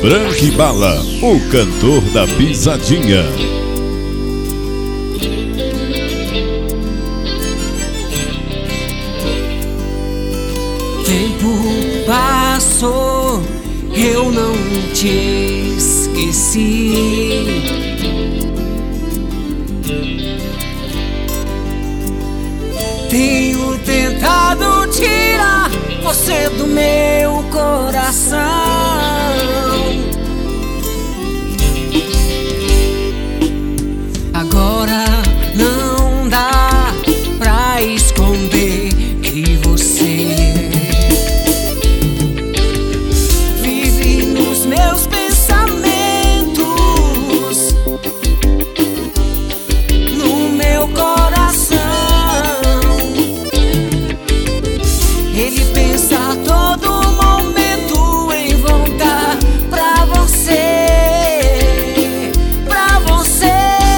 Frank Bala, o cantor da pisadinha. Tempo passou, eu não te esqueci. Tenho tentado tirar você do meu coração. Agora não dá pra esconder que você vive nos meus pensamentos, no meu coração. Ele pensa a todo momento em voltar pra você, pra você.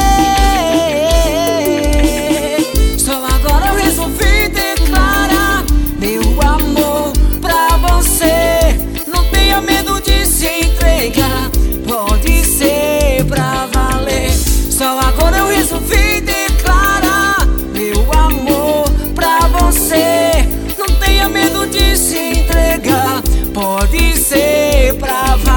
Só agora eu resolvi declarar meu amor pra você. Não tenha medo de se entregar, pode ser pra valer. Só agora eu resolvi declarar meu amor pra você. Não tenha medo de se entregar, pode ser pra valer.